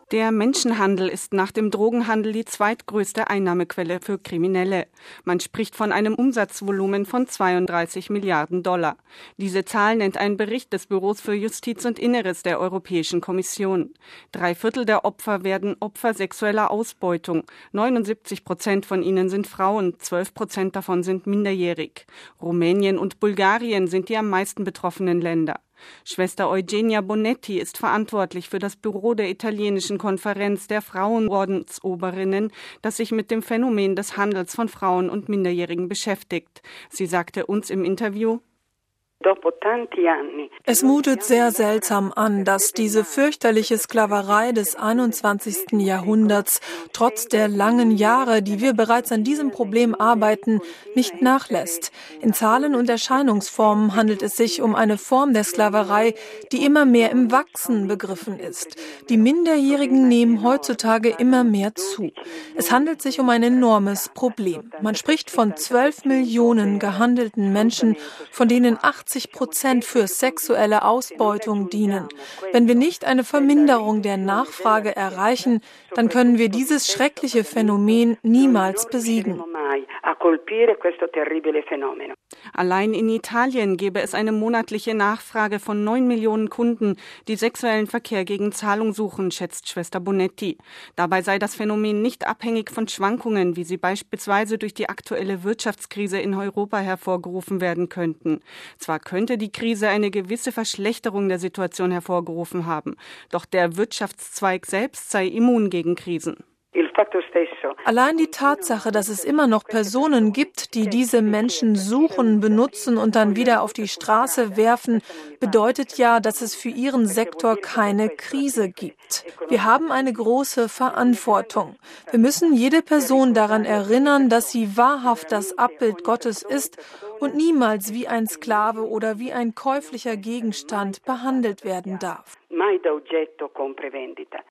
Der Menschenhandel ist nach dem Drogenhandel die zweitgrößte Einnahmequelle für Kriminelle. Man spricht von einem Umsatzvolumen von 32 Milliarden $. Diese Zahl nennt ein Bericht des Büros für Justiz und Inneres der Europäischen Kommission. 3/4 der Opfer werden Opfer sexueller Ausbeutung. 79% von ihnen sind Frauen, 12% davon sind minderjährig. Rumänien und Bulgarien sind die am meisten betroffenen Länder. Schwester Eugenia Bonetti ist verantwortlich für das Büro der italienischen Konferenz der Frauenordensoberinnen, das sich mit dem Phänomen des Handels von Frauen und Minderjährigen beschäftigt. Sie sagte uns im Interview: Es mutet sehr seltsam an, dass diese fürchterliche Sklaverei des 21. Jahrhunderts trotz der langen Jahre, die wir bereits an diesem Problem arbeiten, nicht nachlässt. In Zahlen und Erscheinungsformen handelt es sich um eine Form der Sklaverei, die immer mehr im Wachsen begriffen ist. Die Minderjährigen nehmen heutzutage immer mehr zu. Es handelt sich um ein enormes Problem. Man spricht von 12 Millionen gehandelten Menschen, von denen 80% für sexuelle Ausbeutung dienen. Wenn wir nicht eine Verminderung der Nachfrage erreichen, dann können wir dieses schreckliche Phänomen niemals besiegen. Allein in Italien gäbe es eine monatliche Nachfrage von 9 Millionen Kunden, die sexuellen Verkehr gegen Zahlung suchen, schätzt Schwester Bonetti. Dabei sei das Phänomen nicht abhängig von Schwankungen, wie sie beispielsweise durch die aktuelle Wirtschaftskrise in Europa hervorgerufen werden könnten. Zwar könnte die Krise eine gewisse Verschlechterung der Situation hervorgerufen haben, doch der Wirtschaftszweig selbst sei immun gegen Krisen. Allein die Tatsache, dass es immer noch Personen gibt, die diese Menschen suchen, benutzen und dann wieder auf die Straße werfen, bedeutet ja, dass es für ihren Sektor keine Krise gibt. Wir haben eine große Verantwortung. Wir müssen jede Person daran erinnern, dass sie wahrhaft das Abbild Gottes ist und niemals wie ein Sklave oder wie ein käuflicher Gegenstand behandelt werden darf.